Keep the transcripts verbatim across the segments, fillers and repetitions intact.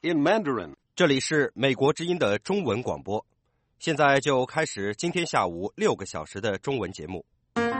in Mandarin. 这里是美国之音的中文广播，现在就开始今天下午六个小时的中文节目。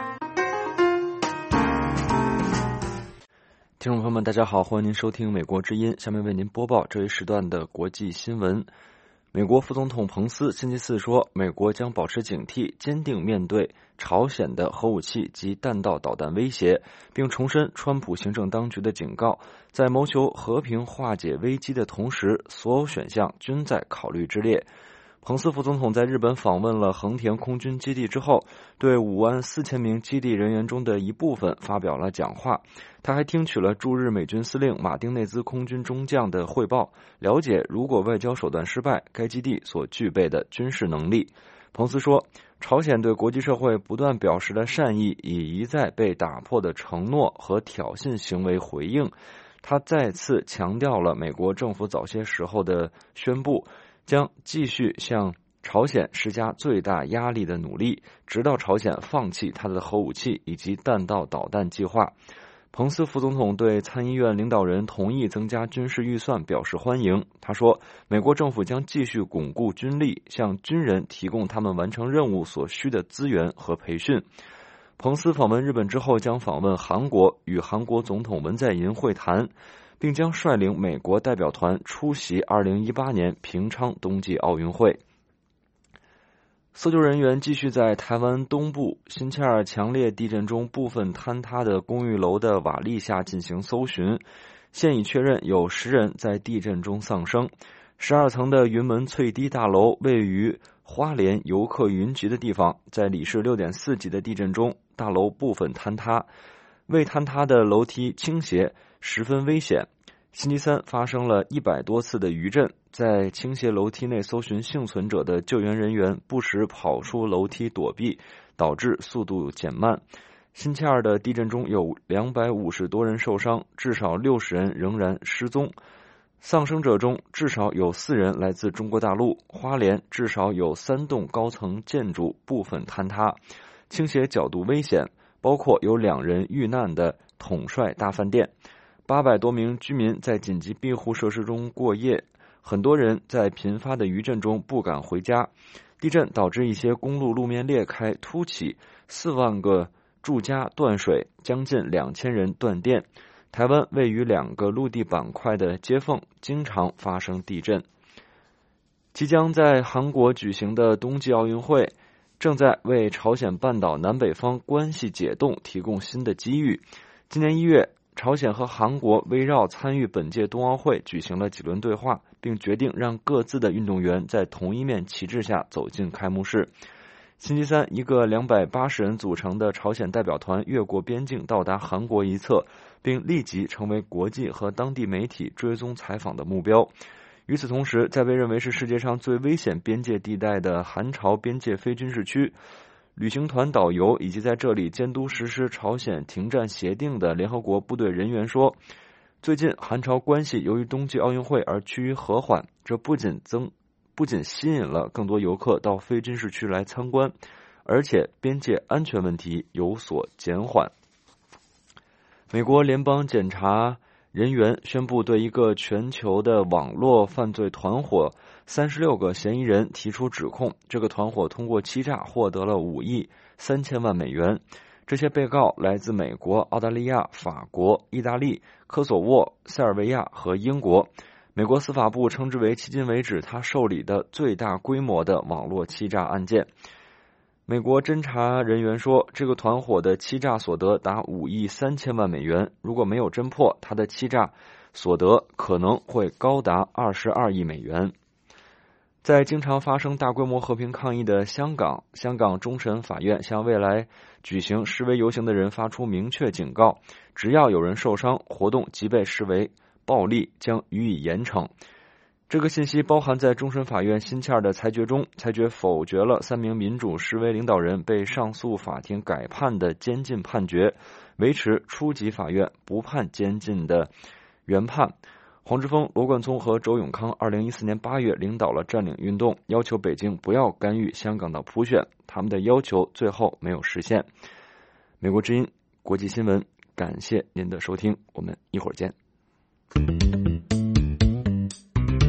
听众朋友们，大家好，欢迎您收听美国之音，下面为您播报这一时段的国际新闻。美国副总统彭斯星期四说，美国将保持警惕，坚定面对朝鲜的核武器及弹道导弹威胁，并重申川普行政当局的警告，在谋求和平化解危机的同时，所有选项均在考虑之列。彭斯副总统在日本访问了横田空军基地之后，对五万四千名基地人员中的一部分发表了讲话。他还听取了驻日美军司令马丁内兹空军中将的汇报，了解如果外交手段失败，该基地所具备的军事能力。彭斯说，朝鲜对国际社会不断表示的善意，以一再被打破的承诺和挑衅行为回应。他再次强调了美国政府早些时候的宣布，将继续向朝鲜施加最大压力的努力，直到朝鲜放弃他的核武器以及弹道导弹计划。彭斯副总统对参议院领导人同意增加军事预算表示欢迎。他说，美国政府将继续巩固军力，向军人提供他们完成任务所需的资源和培训。彭斯访问日本之后将访问韩国，与韩国总统文在寅会谈，并将率领美国代表团出席二零一八年平昌冬季奥运会。搜救人员继续在台湾东部新切尔强烈地震中部分坍塌的公寓楼的瓦砾下进行搜寻，现已确认有十人在地震中丧生。十二层的云门翠堤大楼位于花莲游客云集的地方，在里氏六点四级的地震中，大楼部分坍塌，未坍塌的楼梯倾斜，十分危险。星期三发生了一百多次的余震，在倾斜楼梯内搜寻幸存者的救援人员不时跑出楼梯躲避，导致速度减慢。新切尔的地震中有两百五十多人受伤，至少六十人仍然失踪。丧生者中至少有四人来自中国大陆，花莲至少有三栋高层建筑部分坍塌，倾斜角度危险，包括有两人遇难的统帅大饭店。八百多名居民在紧急庇护设施中过夜，很多人在频发的余震中不敢回家。地震导致一些公路路面裂开凸起，四万个住家断水，将近两千人断电。台湾位于两个陆地板块的接缝，经常发生地震。即将在韩国举行的冬季奥运会，正在为朝鲜半岛南北方关系解冻提供新的机遇。今年一月，朝鲜和韩国围绕参与本届冬奥会举行了几轮对话，并决定让各自的运动员在同一面旗帜下走进开幕式。星期三，一个两百八十人组成的朝鲜代表团越过边境到达韩国一侧，并立即成为国际和当地媒体追踪采访的目标。与此同时，在被认为是世界上最危险边界地带的韩朝边界非军事区，旅行团导游以及在这里监督实施朝鲜停战协定的联合国部队人员说，最近韩朝关系由于冬季奥运会而趋于和缓，这不仅增不仅吸引了更多游客到非军事区来参观，而且边界安全问题有所减缓。美国联邦检察人员宣布对一个全球的网络犯罪团伙三十六个嫌疑人提出指控，这个团伙通过欺诈获得了五亿三千万美元。这些被告来自美国、澳大利亚、法国、意大利、科索沃、塞尔维亚和英国。美国司法部称之为迄今为止他受理的最大规模的网络欺诈案件。美国侦查人员说，这个团伙的欺诈所得达五亿三千万美元，如果没有侦破，他的欺诈所得可能会高达二十二亿美元。在经常发生大规模和平抗议的香港，香港终审法院向未来举行示威游行的人发出明确警告，只要有人受伤，活动即被视为暴力，将予以严惩。这个信息包含在终审法院新切尔的裁决中，裁决否决了三名民主示威领导人被上诉法庭改判的监禁判决，维持初级法院不判监禁的原判。黄之锋、罗冠聪和周永康二零一四年八月领导了占领运动，要求北京不要干预香港的普选，他们的要求最后没有实现。美国之音国际新闻，感谢您的收听，我们一会儿见。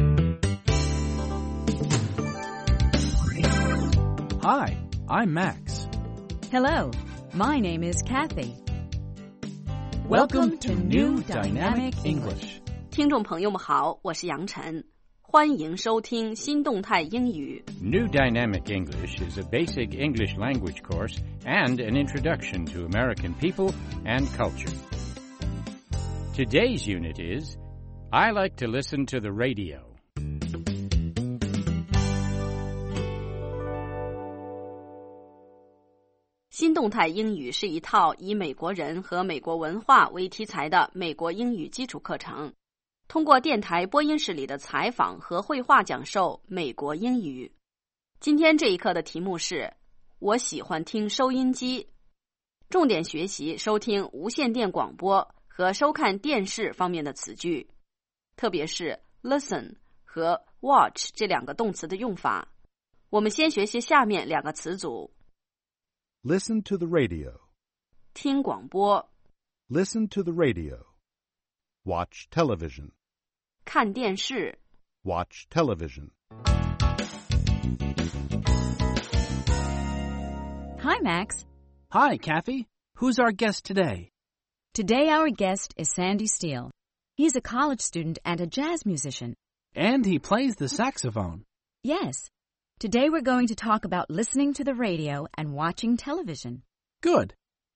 Hi, I'm Max. Hello, my name is Kathy. Welcome to New Dynamic English. 听众朋友们好，我是杨晨，欢迎收听新动态英语。 New Dynamic English is a basic English language course and an introduction to American people and culture. Today's unit is, I like to listen to the radio. 新动态英语是一套以美国人和美国文化为题材的美国英语基础课程，通过电台播音室里的采访和绘画讲授美国英语。今天这一课的题目是我喜欢听收音机，重点学习收听无线电广播和收看电视方面的词句，特别是 listen 和 watch 这两个动词的用法。我们先学习下面两个词组。 Listen to the radio. 听广播。 Listen to the radio. Watch television. 看电视。 Watch television. Hi, Max. Hi, Kathy. Who's our guest today? Today our guest is Sandy Steele. He's a college student and a jazz musician. And he plays the saxophone. Yes. Today we're going to talk about listening to the radio and watching television. Good.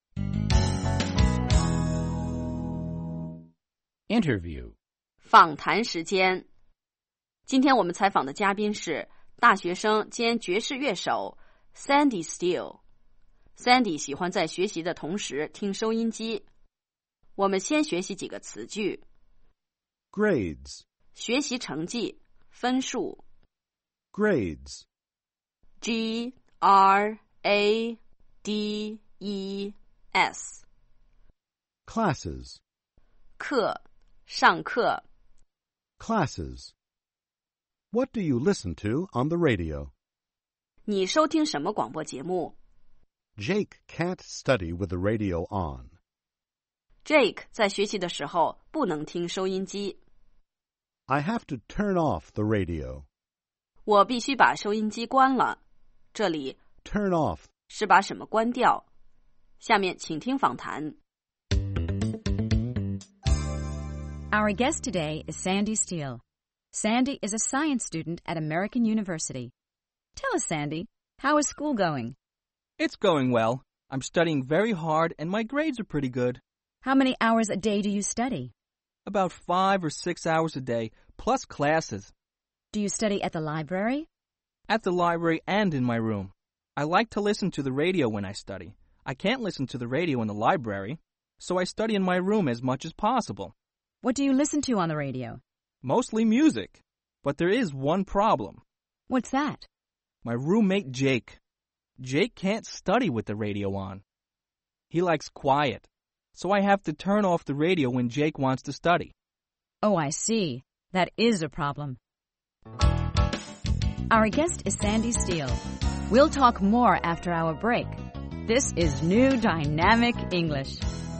Interview. 访谈时间。今天我们采访的嘉宾是大学生兼爵士乐手 Sandy Steele。Sandy 喜欢在学习的同时听收音机。我们先学习几个词句。 Grades. 学习成绩，分数。 Grades. G R A D E S. Classes. 课，上课。 Classes. What do you listen to on the radio? 你收听什么广播节目？ Jake can't study with the radio on. Jake 在学习的时候不能听收音机。 I have to turn off the radio. 我必须把收音机关了。这里 Turn off. 是把什么关掉。下面请听访谈。 Our guest today is Sandy Steele. Sandy is a science student at American University. Tell us, Sandy, how is school going? It's going well. I'm studying very hard and my grades are pretty good. How many hours a day do you study? About five or six hours a day, plus classes. Do you study at the library? At the library and in my room. I like to listen to the radio when I study. I can't listen to the radio in the library, so I study in my room as much as possible. What do you listen to on the radio? Mostly music. But there is one problem. What's that? My roommate Jake. Jake can't study with the radio on. He likes quiet, so I have to turn off the radio when Jake wants to study. Oh, I see. That is a problem. Our guest is Sandy Steele. We'll talk more after our break. This is New Dynamic English.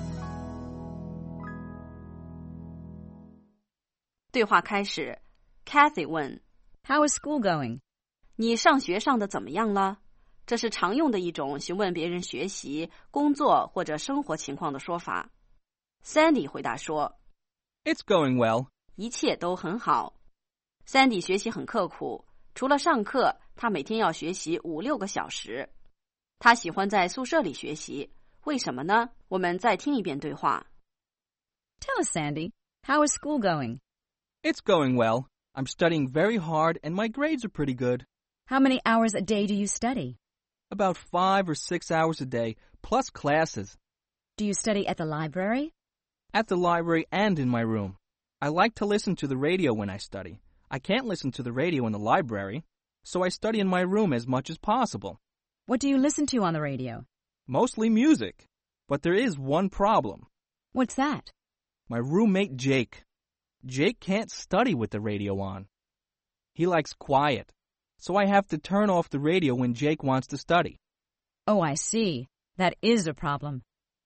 对话开始。 Kathy 问 How is school going? 你上学上的怎么样了？这是常用的一种询问别人学习、工作或者生活情况的说法。 Sandy 回答说 It's going well. 一切都很好。 Sandy 学习很刻苦，除了上课，他每天要学习五六个小时。他喜欢在宿舍里学习，为什么呢？我们再听一遍对话。 Tell us, Sandy, how is school going? It's going well. I'm studying very hard and my grades are pretty good. How many hours a day do you study? About five or six hours a day, plus classes. Do you study at the library? At the library and in my room. I like to listen to the radio when I study. I can't listen to the radio in the library, so I study in my room as much as possible. What do you listen to on the radio? Mostly music. But there is one problem. What's that? My roommate Jake. Jake can't study with the radio on. He likes quiet, so I have to turn off the radio when Jake wants to study. Oh, I see. That is a problem.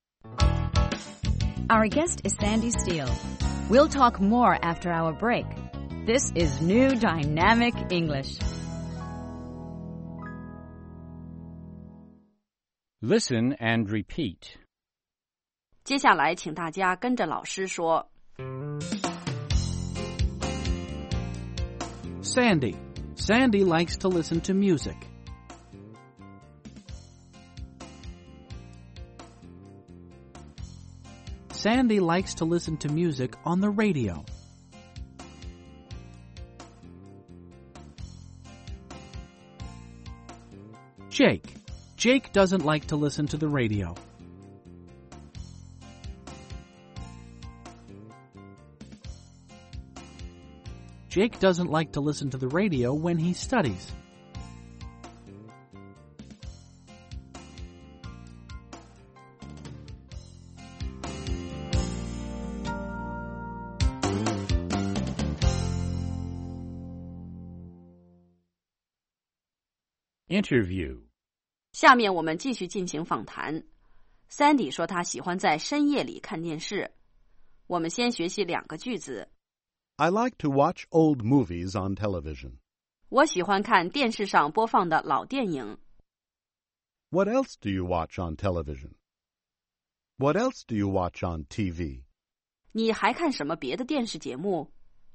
Our guest is Sandy Steele. We'll talk more after our break. This is New Dynamic English. Listen and repeat. 接下来，请大家跟着老师说。 Sandy. Sandy likes to listen to music. Sandy likes to listen to music on the radio. Jake. Jake doesn't like to listen to the radio. Jake doesn't like to listen to the radio when he studies. Interview. 下面我们继续进行访谈。Sandy 说他喜欢在深夜里看电视。我们先学习两个句子。 I like to watch old movies on television. 我喜欢看电视上播放的老电影。 What else do you watch on television? What else do you watch on T V? 你还看什么别的电视节目？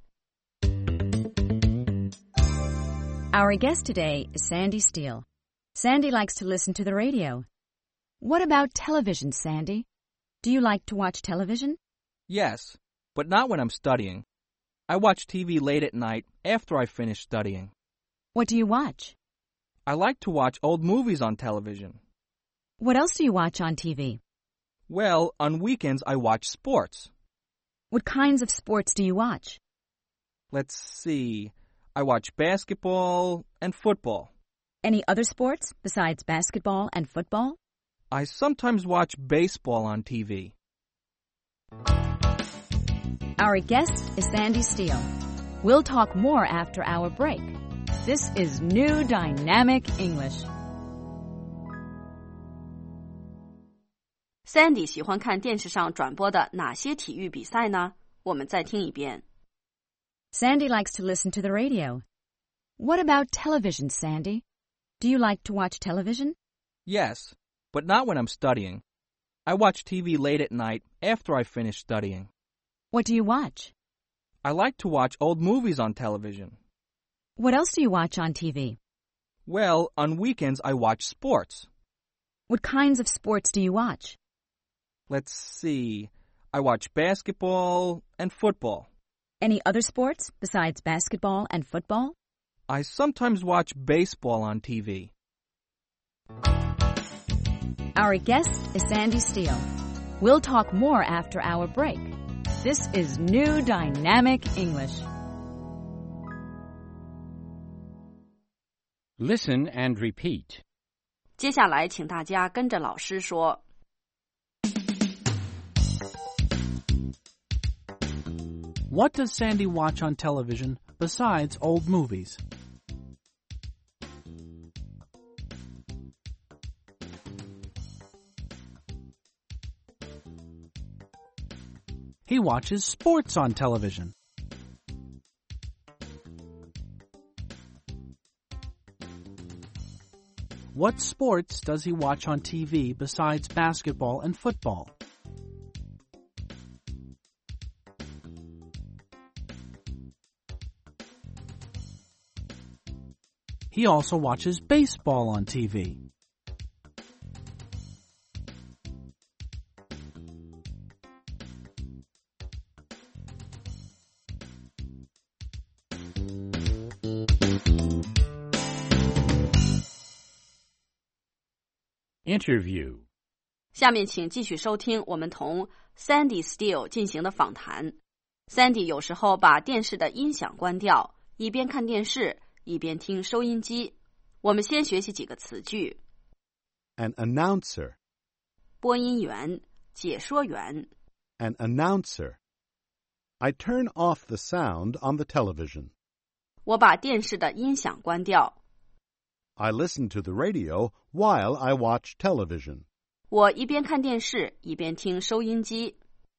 Our guest today is Sandy Steele. Sandy likes to listen to the radio. What about television, Sandy? Do you like to watch television? Yes, but not when I'm studying. I watch T V late at night after I finish studying. What do you watch? I like to watch old movies on television. What else do you watch on T V? Well, on weekends I watch sports. What kinds of sports do you watch? Let's see. I watch basketball and football. Any other sports besides basketball and football? I sometimes watch baseball on T V. Our guest is Sandy Steele. We'll talk more after our break. This is New Dynamic English. Sandy 喜欢看电视上转播的哪些体育比赛呢？我们再听一遍。 Sandy likes to listen to the radio. What about television, Sandy? Do you like to watch television? Yes, but not when I'm studying. I watch T V late at night after I finish studying. What do you watch? I like to watch old movies on television. What else do you watch on T V? Well, on weekends I watch sports. What kinds of sports do you watch? Let's see. I watch basketball and football. Any other sports besides basketball and football? I sometimes watch baseball on T V. Our guest is Sandy Steele. We'll talk more after our break. This is New Dynamic English. Listen and repeat. 接下来，请大家跟着老师说。 What does Sandy watch on television besides old movies? He watches sports on television. What sports does he watch on T V besides basketball and football? He also watches baseball on T V. Interview. 下面请继续收听我们同 Sandy Steele 进行的访谈。Sandy 有时候把电视的音响关掉，一边看电视，一边听收音机。我们先学习几个词句。 An announcer. 播音员、解说员。 An announcer. I turn off the sound on the television. 我把电视的音响关掉。 I listen to the radio while I watch television. 我一边看电视，一边听收音机。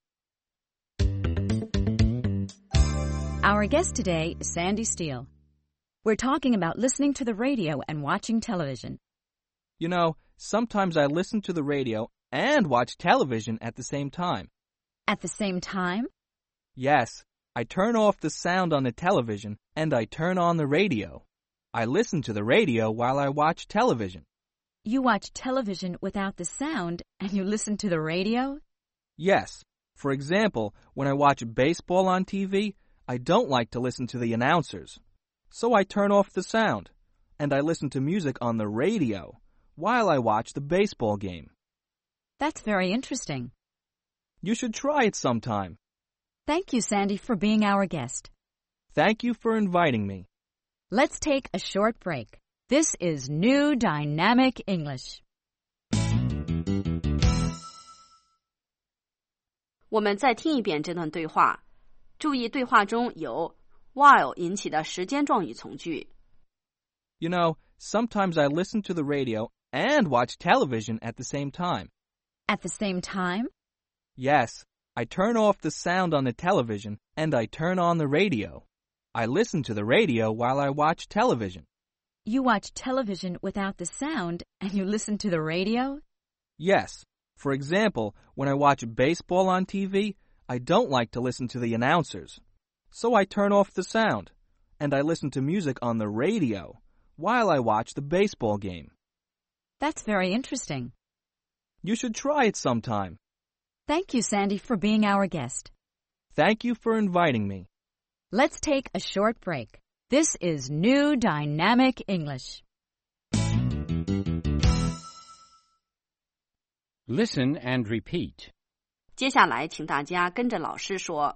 Our guest today is Sandy Steele. We're talking about listening to the radio and watching television. You know, sometimes I listen to the radio and watch television at the same time. At the same time? Yes, I turn off the sound on the television and I turn on the radio. I listen to the radio while I watch television. You watch television without the sound and you listen to the radio? Yes. For example, when I watch baseball on T V, I don't like to listen to the announcers. So I turn off the sound and I listen to music on the radio while I watch the baseball game. That's very interesting. You should try it sometime. Thank you, Sandy, for being our guest. Thank you for inviting me. Let's take a short break. This is New Dynamic English. 我们再听一遍这段对话，注意对话中有 while 引起的时间状语从句。 You know, sometimes I listen to the radio and watch television at the same time. At the same time? Yes, I turn off the sound on the television and I turn on the radio. I listen to the radio while I watch television. You watch television without the sound and you listen to the radio? Yes. For example, when I watch baseball on T V, I don't like to listen to the announcers. So I turn off the sound and I listen to music on the radio while I watch the baseball game. That's very interesting. You should try it sometime. Thank you, Sandy, for being our guest. Thank you for inviting me. Let's take a short break. This is New Dynamic English. Listen and repeat. 接下来请大家跟着老师说。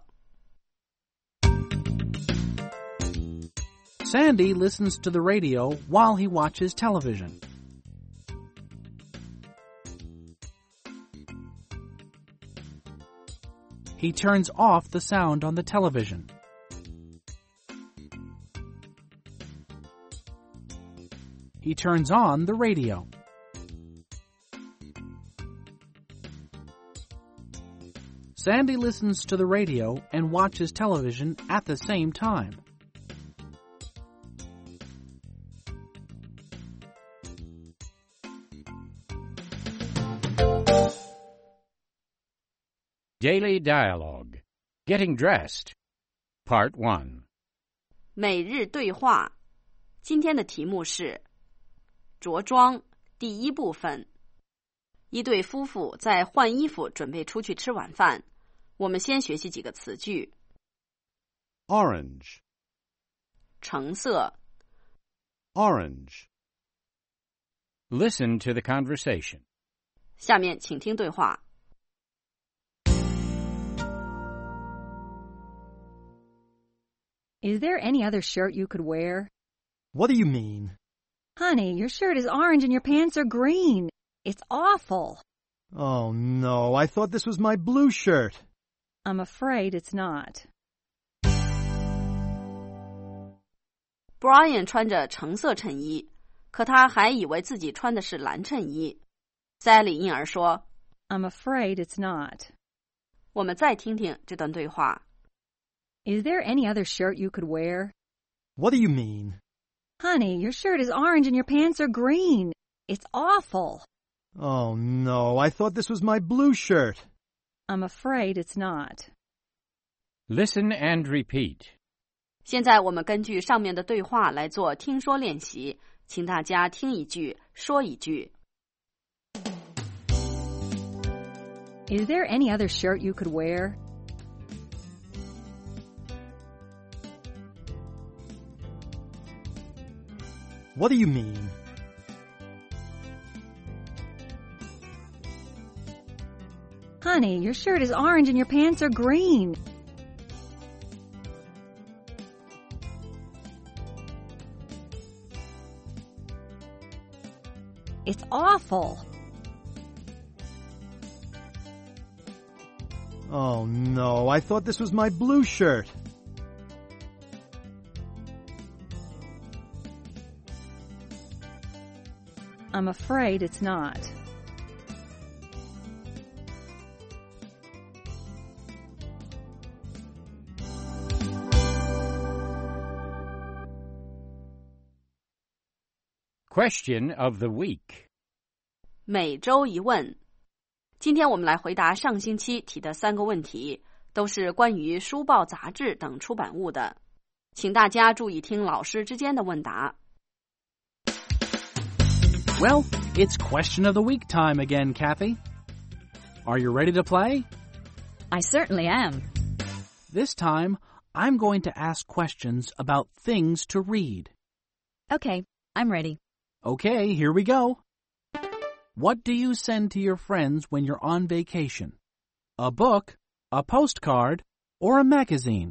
Sandy listens to the radio while he watches television. He turns off the sound on the television. He turns on the radio. Sandy listens to the radio and watches television at the same time. Daily Dialogue. Getting Dressed. Part one. 每日对话。今天的题目是着装第一部分。一对夫妇在换衣服准备出去吃晚饭。我们先学习几个词句。 Orange. 橙色。 Orange. Listen to the conversation. 下面请听对话。 Is there any other shirt you could wear? What do you mean? Honey, your shirt is orange and your pants are green. It's awful. Oh, no. I thought this was my blue shirt. I'm afraid it's not. Brian 穿着橙色衬衣，可他还以为自己穿的是蓝衬衣。Sally 因而说 I'm afraid it's not. 我们再听听这段对话。 Is there any other shirt you could wear? What do you mean? Honey, your shirt is orange and your pants are green. It's awful. Oh, no. I thought this was my blue shirt. I'm afraid it's not. Listen and repeat. 现在我们根据上面的对话来做听说练习，请大家听一句，说一句。 Is there any other shirt you could wear? What do you mean? Honey, your shirt is orange and your pants are green. It's awful. Oh, no. I thought this was my blue shirt. I'm afraid it's not. Question of the week. 每周一问。今天我们来回答上星期提的三个问题，都是关于书报、杂志等出版物的。请大家注意听老师之间的问答。 Well, it's question of the week time again, Kathy. Are you ready to play? I certainly am. This time, I'm going to ask questions about things to read. Okay, I'm ready. Okay, here we go. What do you send to your friends when you're on vacation? A book, a postcard, or a magazine?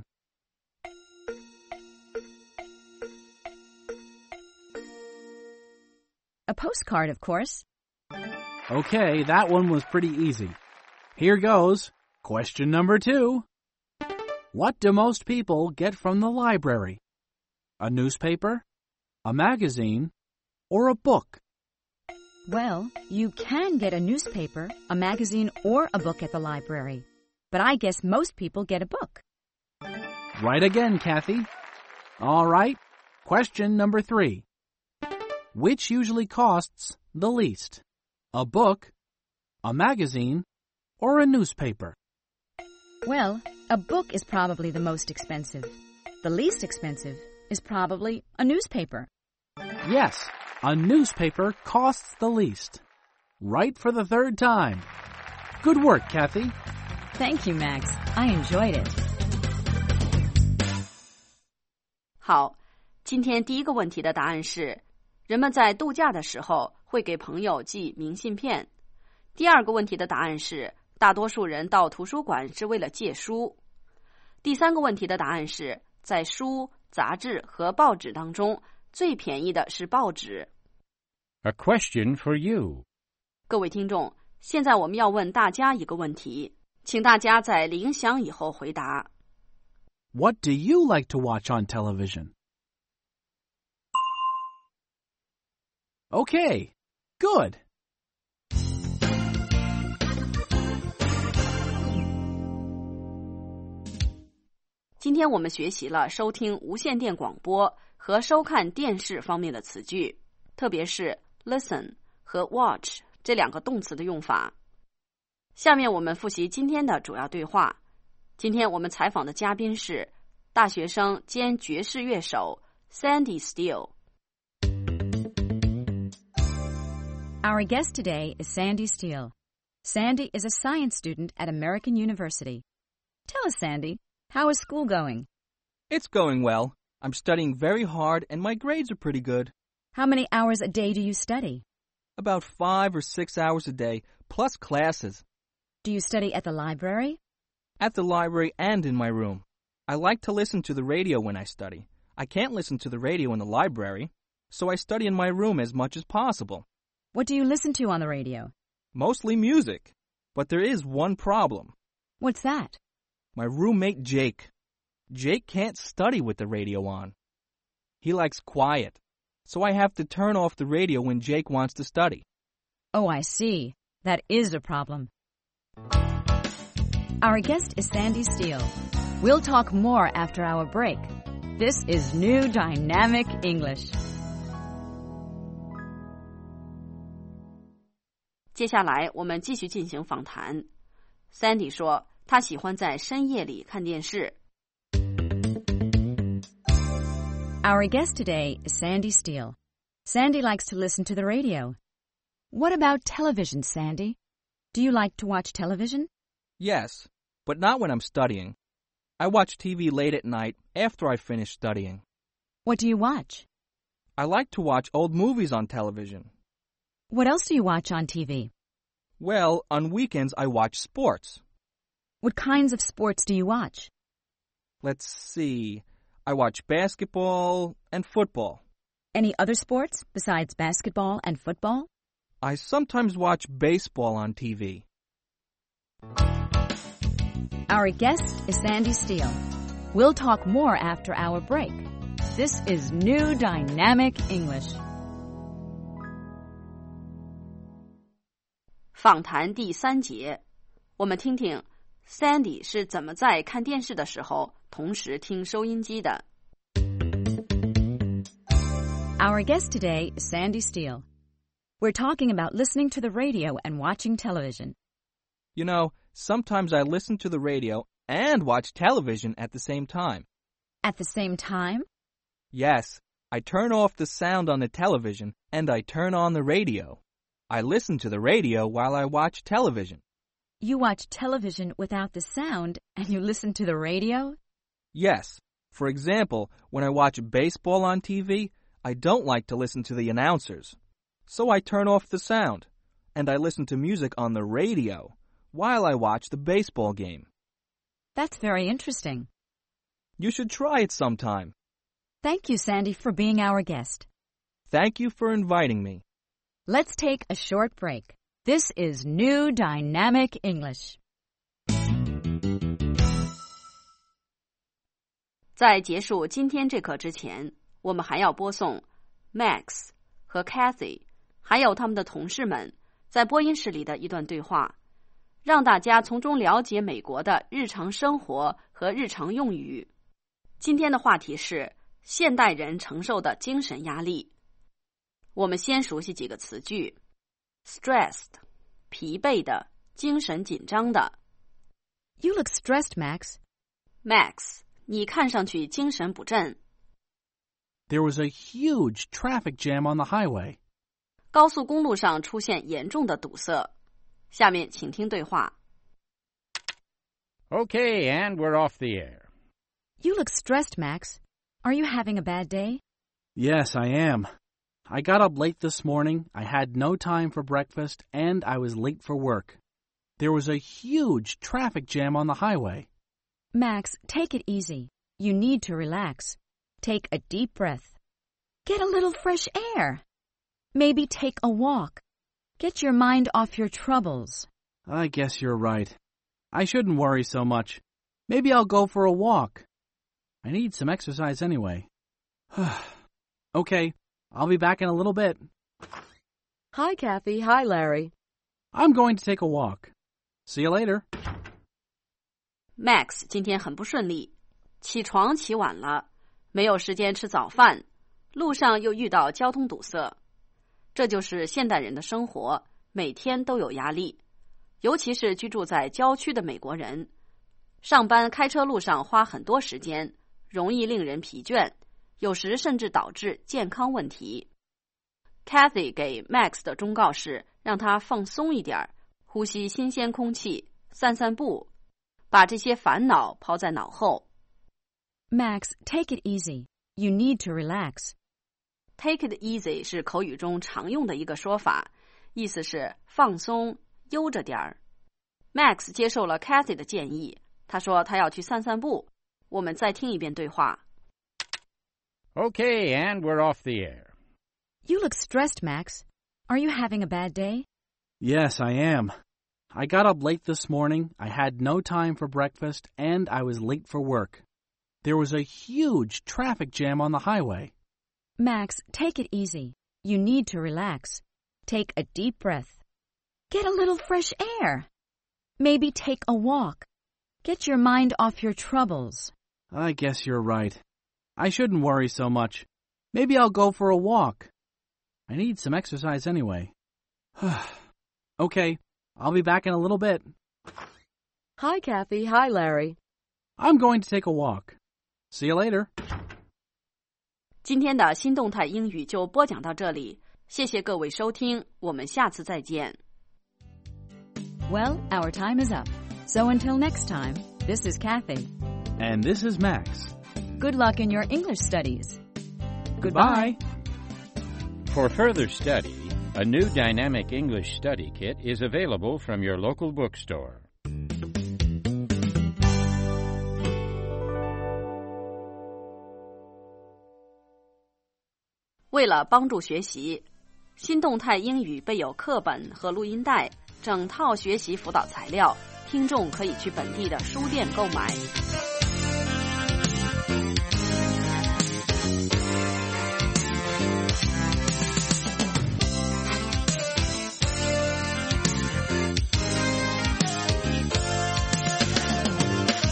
A postcard, of course. Okay, that one was pretty easy. Here goes. Question number two. What do most people get from the library? A newspaper, a magazine, or a book? Well, you can get a newspaper, a magazine, or a book at the library. But I guess most people get a book. Right again, Kathy. All right. Question number three. Which usually costs the least? A book, a magazine, or a newspaper? Well, a book is probably the most expensive. The least expensive is probably a newspaper. Yes, a newspaper costs the least. Right for the third time. Good work, Kathy. Thank you, Max. I enjoyed it. 好，今天第一个问题的答案是，人们在度假的时候会给朋友寄明信片。第二个问题的答案是，大多数人到图书馆是为了借书。第三个问题的答案是，在书、杂志和报纸当中，最便宜的是报纸。 A question for you. 各位听众，现在我们要问大家一个问题，请大家在铃响以后回答。 What do you like to watch on television? Okay, good. 今天我们学习了收听无线电广播和收看电视方面的词句，特别是 listen 和 watch 这两个动词的用法。下面我们复习今天的主要对话。今天我们采访的嘉宾是大学生兼爵士乐手 Sandy Steele。 Our guest today is Sandy Steele. Sandy is a science student at American University. Tell us, Sandy, how is school going? It's going well. I'm studying very hard and my grades are pretty good. How many hours a day do you study? About five or six hours a day, plus classes. Do you study at the library? At the library and in my room. I like to listen to the radio when I study. I can't listen to the radio in the library, so I study in my room as much as possible. What do you listen to on the radio? Mostly music. But there is one problem. What's that? My roommate Jake. Jake can't study with the radio on. He likes quiet, so I have to turn off the radio when Jake wants to study. Oh, I see. That is a problem. Our guest is Sandy Steele. We'll talk more after our break. This is New Dynamic English. 接下来我们继续进行访谈。Sandy 说，他喜欢在深夜里看电视。 Our guest today is Sandy Steele. Sandy likes to listen to the radio. What about television, Sandy? Do you like to watch television? Yes, but not when I'm studying. I watch T V late at night after I finish studying. What do you watch? I like to watch old movies on television. What else do you watch on T V? Well, on weekends I watch sports. What kinds of sports do you watch? Let's see. I watch basketball and football. Any other sports besides basketball and football? I sometimes watch baseball on T V. Our guest is Sandy Steele. We'll talk more after our break. This is New Dynamic English. 访谈第三节，我们听听 Sandy 是怎么在看电视的时候同时听收音机的。 Our guest today is Sandy Steele. We're talking about listening to the radio and watching television. You know, sometimes I listen to the radio and watch television at the same time. At the same time? Yes, I turn off the sound on the television and I turn on the radio. I listen to the radio while I watch television. You watch television without the sound and you listen to the radio? Yes. For example, when I watch baseball on T V, I don't like to listen to the announcers. So I turn off the sound and I listen to music on the radio while I watch the baseball game. That's very interesting. You should try it sometime. Thank you, Sandy, for being our guest. Thank you for inviting me. Let's take a short break. This is New Dynamic English. 在结束今天这课之前，我们还要播送 Max 和 Kathy 还有他们的同事们在播音室里的一段对话，让大家从中了解美国的日常生活和日常用语。今天的话题是现代人承受的精神压力。我们先熟悉几个词句 ：stressed 疲惫的、精神紧张的。 You look stressed, Max. Max 你看上去精神不振。 There was a huge traffic jam on the highway. 高速公路上出现严重的堵塞。下面请听对话。 Okay, and we're off the air. You look stressed, Max. Are you having a bad day? Yes, I am. I got up late this morning, I had no time for breakfast, and I was late for work. There was a huge traffic jam on the highway. Max, take it easy. You need to relax. Take a deep breath. Get a little fresh air. Maybe take a walk. Get your mind off your troubles. I guess you're right. I shouldn't worry so much. Maybe I'll go for a walk. I need some exercise anyway. Okay, I'll be back in a little bit. Hi, Kathy. Hi, Larry. I'm going to take a walk. See you later. Max 今天很不顺利，起床起晚了，没有时间吃早饭，路上又遇到交通堵塞。这就是现代人的生活，每天都有压力，尤其是居住在郊区的美国人，上班开车路上花很多时间，容易令人疲倦，有时甚至导致健康问题。Kathy 给 Max 的忠告是让他放松一点，呼吸新鲜空气，散散步，把这些烦恼抛在脑后。 Max, take it easy. You need to relax. Take it easy 是口语中常用的一个说法，意思是放松，悠着点儿。Max 接受了 Kathy 的建议，他说他要去散散步。我们再听一遍对话。 Okay, and we're off the air. You look stressed, Max. Are you having a bad day? Yes, I am. I got up late this morning, I had no time for breakfast, and I was late for work. There was a huge traffic jam on the highway. Max, take it easy. You need to relax. Take a deep breath. Get a little fresh air. Maybe take a walk. Get your mind off your troubles. I guess you're right. I shouldn't worry so much. Maybe I'll go for a walk. I need some exercise anyway. Okay, I'll be back in a little bit. Hi, Kathy. Hi, Larry. I'm going to take a walk. See you later. 今天的新动态英语就播讲到这里，谢谢各位收听，我们下次再见。 Well, our time is up. So until next time, this is Kathy. And this is Max. Good luck in your English studies. Goodbye. For further study, a new dynamic English study kit is available from your local bookstore. 为了帮助学习，新动态英语备有课本和录音带，整套学习辅导材料，听众可以去本地的书店购买。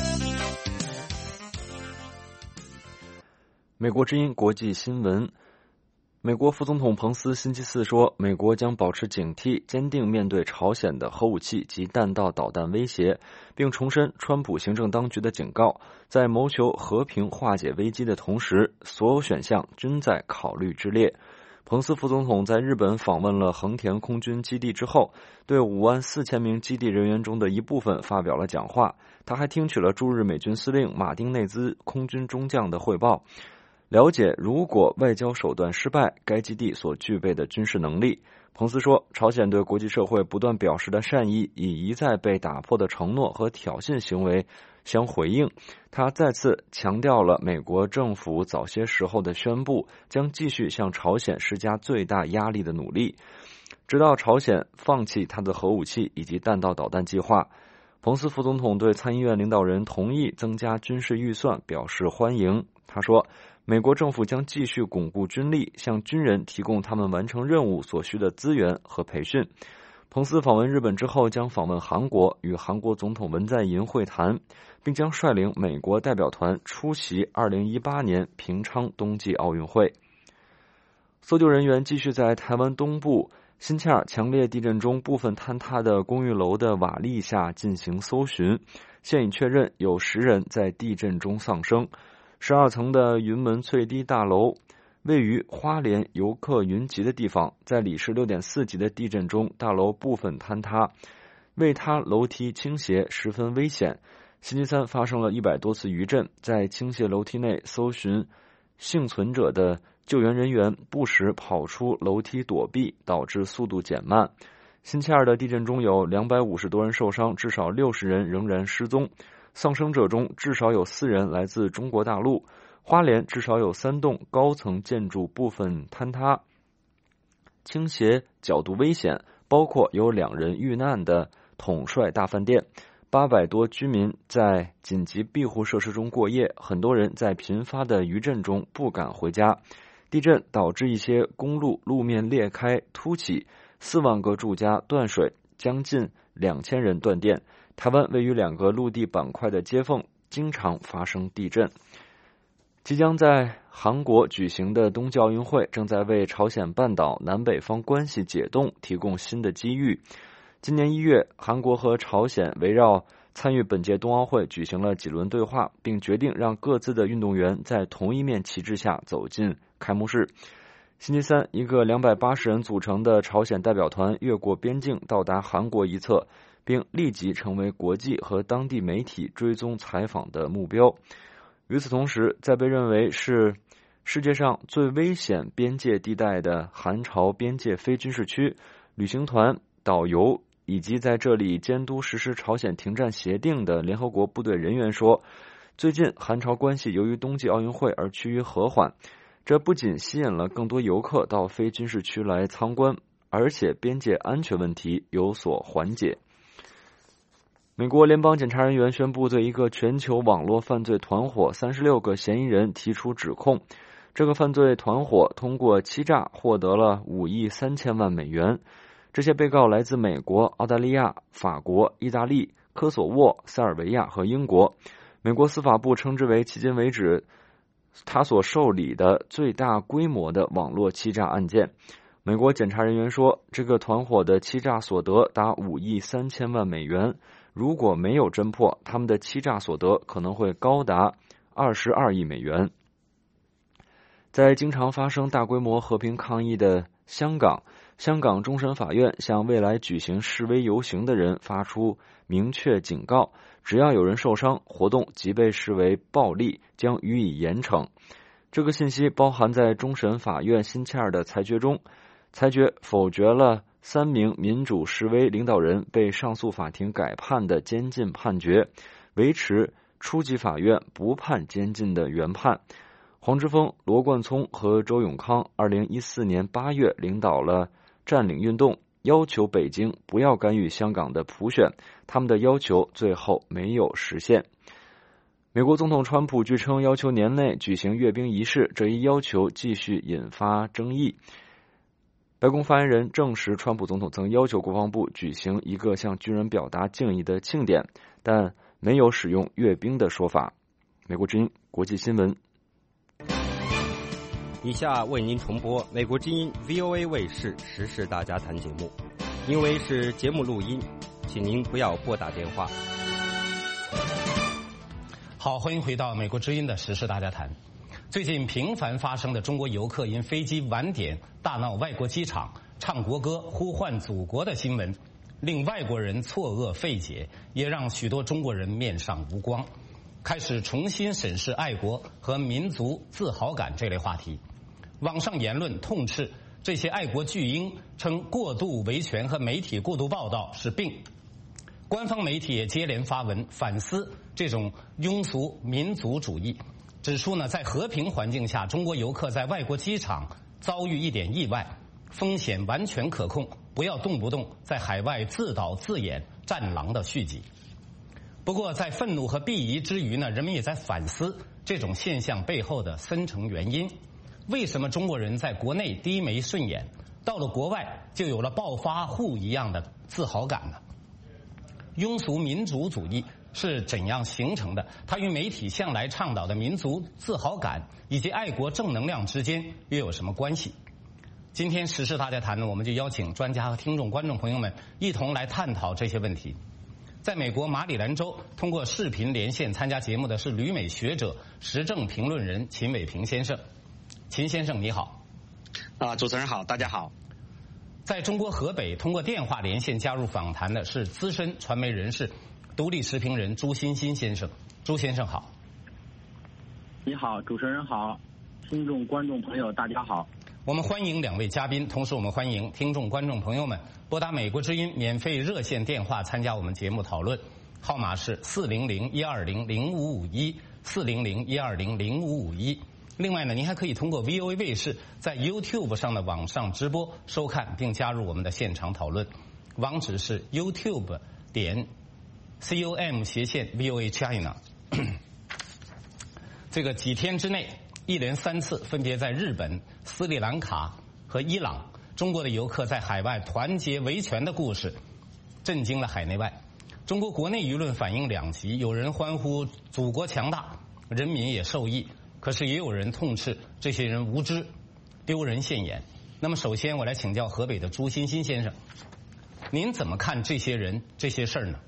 美国之音国际新闻。 美国副总统彭斯星期四说，美国将保持警惕，坚定面对朝鲜的核武器及弹道导弹威胁，并重申川普行政当局的警告，在谋求和平化解危机的同时，所有选项均在考虑之列。彭斯副总统在日本访问了横田空军基地之后，对五万四千名基地人员中的一部分发表了讲话。他还听取了驻日美军司令马丁内兹空军中将的汇报，了解如果外交手段失败，该基地所具备的军事能力。彭斯说，朝鲜对国际社会不断表示的善意，以一再被打破的承诺和挑衅行为相回应。他再次强调了美国政府早些时候的宣布，将继续向朝鲜施加最大压力的努力，直到朝鲜放弃他的核武器以及弹道导弹计划。彭斯副总统对参议院领导人同意增加军事预算表示欢迎。他说，美国政府将继续巩固军力，向军人提供他们完成任务所需的资源和培训。彭斯访问日本之后将访问韩国，与韩国总统文在寅会谈，并将率领美国代表团出席二零一八年平昌冬季奥运会。搜救人员继续在台湾东部新洽强烈地震中部分坍塌的公寓楼的瓦砾下进行搜寻，现已确认有十人在地震中丧生。十二层的云门翠堤大楼位于花莲游客云集的地方，在里氏 六点四 级的地震中，大楼部分坍塌，为塌楼梯倾斜十分危险。星期三发生了一百多次余震，在倾斜楼梯内搜寻幸存者的救援人员不时跑出楼梯躲避，导致速度减慢。新切尔的地震中有两百五十多人受伤，至少六十人仍然失踪。丧生者中至少有四人来自中国大陆。花莲至少有三栋高层建筑部分坍塌，倾斜角度危险，包括有两人遇难的统帅大饭店。八百多居民在紧急庇护设施中过夜，很多人在频发的余震中不敢回家。地震导致一些公路路面裂开凸起，四万个住家断水，将近两千人断电。台湾位于两个陆地板块的接缝，经常发生地震。即将在韩国举行的冬季奥运会正在为朝鲜半岛南北方关系解冻提供新的机遇。今年一月，韩国和朝鲜围绕参与本届冬奥会举行了几轮对话，并决定让各自的运动员在同一面旗帜下走进开幕式。星期三，一个两百八十人组成的朝鲜代表团越过边境到达韩国一侧，并立即成为国际和当地媒体追踪采访的目标。与此同时，在被认为是世界上最危险边界地带的韩朝边界非军事区，旅行团、导游以及在这里监督实施朝鲜停战协定的联合国部队人员说，最近韩朝关系由于冬季奥运会而趋于和缓，这不仅吸引了更多游客到非军事区来参观，而且边界安全问题有所缓解。美国联邦检察人员宣布对一个全球网络犯罪团伙三十六个嫌疑人提出指控。这个犯罪团伙通过欺诈获得了五亿三千万美元。这些被告来自美国、澳大利亚、法国、意大利、科索沃、塞尔维亚和英国。美国司法部称之为迄今为止他所受理的最大规模的网络欺诈案件。美国检察人员说，这个团伙的欺诈所得达五亿三千万美元。如果没有侦破，他们的欺诈所得可能会高达二十二亿美元。在经常发生大规模和平抗议的香港，香港终审法院向未来举行示威游行的人发出明确警告，只要有人受伤，活动即被视为暴力，将予以严惩。这个信息包含在终审法院新切尔的裁决中，裁决否决了三名民主示威领导人被上诉法庭改判的监禁判决，维持初级法院不判监禁的原判。黄之锋、罗冠聪和周永康二零一四年八月领导了占领运动，要求北京不要干预香港的普选，他们的要求最后没有实现。美国总统川普据称要求年内举行阅兵仪式，这一要求继续引发争议。白宫发言人证实，川普总统曾要求国防部举行一个向军人表达敬意的庆典，但没有使用阅兵的说法。美国之音国际新闻。 以下为您重播美国之音 V O A 卫视时事大家谈节目，因为是节目录音，请您不要拨打电话。 好，欢迎回到美国之音的时事大家谈。最近频繁发生的中国游客因飞机晚点大闹外国机场、唱国歌、呼唤祖国的新闻，令外国人错愕费解，也让许多中国人面上无光，开始重新审视爱国和民族自豪感这类话题。网上言论痛斥这些爱国巨婴，称过度维权和媒体过度报道是病。官方媒体也接连发文反思这种庸俗民族主义，指出呢，在和平环境下，中国游客在外国机场遭遇一点意外，风险完全可控，不要动不动在海外自导自演战狼的续集。不过，在愤怒和鄙夷之余呢，人们也在反思这种现象背后的深层原因。为什么中国人在国内低眉顺眼，到了国外就有了暴发户一样的自豪感呢？庸俗民族主义是怎样形成的？它与媒体向来倡导的民族自豪感以及爱国正能量之间又有什么关系？今天时事大家谈呢，我们就邀请专家和听众观众朋友们一同来探讨这些问题。在美国马里兰州通过视频连线参加节目的是旅美学者、时政评论人秦伟平先生。秦先生你好。 啊，主持人好，大家好。 在中国河北通过电话连线加入访谈的是资深传媒人士、独立时评人朱欣欣先生。朱先生好。 你好，主持人好，听众观众朋友大家好。 我们欢迎两位嘉宾，同时我们欢迎听众观众朋友们拨打美国之音免费热线电话参加我们节目讨论，号码是四零零一二零零五五一四零零一二零零五五一。另外呢，您还可以通过 V O A 卫视在 YouTube 上的网上直播收看并加入我们的现场讨论，网址是 YouTube 点 com 斜线 V O A China。这个几天之内，一连三次分别在日本、斯里兰卡和伊朗，中国的游客在海外团结维权的故事，震惊了海内外。中国国内舆论反应两极，有人欢呼祖国强大，人民也受益。可是也有人痛斥这些人无知、丢人现眼。那么首先我来请教河北的朱欣欣先生，您怎么看这些人这些事儿呢？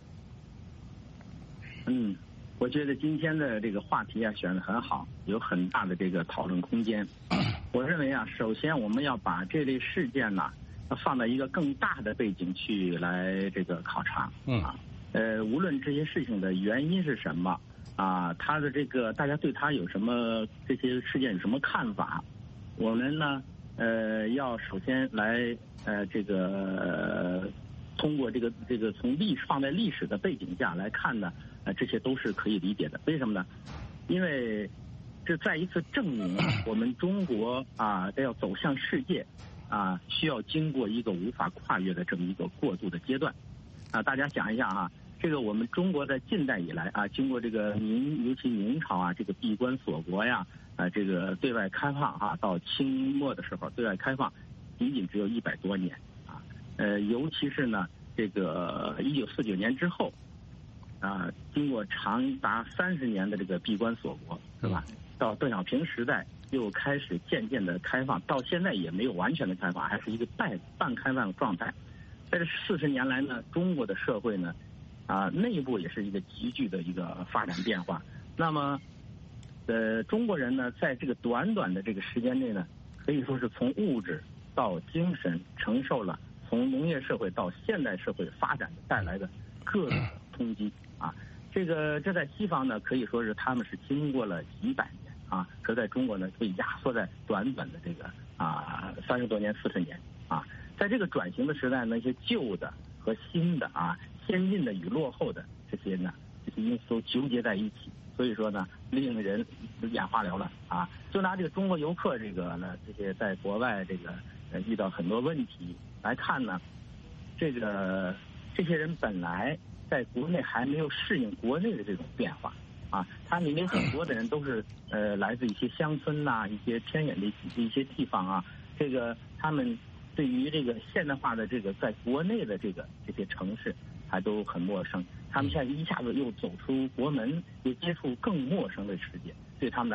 嗯，我觉得今天的这个话题啊选得很好，有很大的这个讨论空间。我认为啊，首先我们要把这类事件呢、啊、放到一个更大的背景去来这个考察。 嗯啊，呃，无论这些事情的原因是什么。啊，他的这个大家对他有什么这些事件有什么看法？我们呢，呃，要首先来呃这个、呃、通过这个这个从历史放在历史的背景下来看呢，呃，这些都是可以理解的。为什么呢？因为这再一次证明我们中国啊，要走向世界啊，需要经过一个无法跨越的这么一个过渡的阶段。啊，大家想一下啊。这个我们中国在近代以来啊，经过这个明，尤其明朝啊，这个闭关锁国呀，啊，这个对外开放啊，到清末的时候对外开放，仅仅只有一百多年啊。呃，尤其是呢，这个一九四九年之后，啊，经过长达三十年的这个闭关锁国，是吧？到邓小平时代又开始渐渐的开放，到现在也没有完全的开放，还是一个半半开放状态。在这四十年来呢，中国的社会呢。啊，内部也是一个急剧的一个发展变化。那么，呃，中国人呢，在这个短短的这个时间内呢，可以说是从物质到精神承受了从农业社会到现代社会发展带来的各种冲击啊。这个这在西方呢，可以说是他们是经过了几百年啊，可在中国呢，被压缩在短短的这个啊三十多年、四十年啊。在这个转型的时代，那些旧的和新的啊。先进的与落后的这些呢，这些因素纠结在一起，所以说呢，令人眼花缭乱啊。就拿这个中国游客这个呢，这些在国外这个呃遇到很多问题来看呢，这个这些人本来在国内还没有适应国内的这种变化啊，他里面很多的人都是呃来自一些乡村呐、啊、一些偏远的一些地方啊，这个他们对于这个现代化的这个在国内的这个这些城市。还都很陌生，他们现在一下子又走出国门，又接触更陌生的世界，对他们来说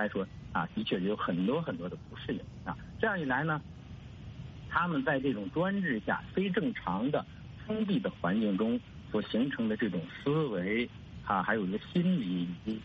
啊，的确有很多很多的不适应啊。这样一来呢，他们在这种专制下非正常的封闭的环境中所形成的这种思维啊，还有一个心理以及。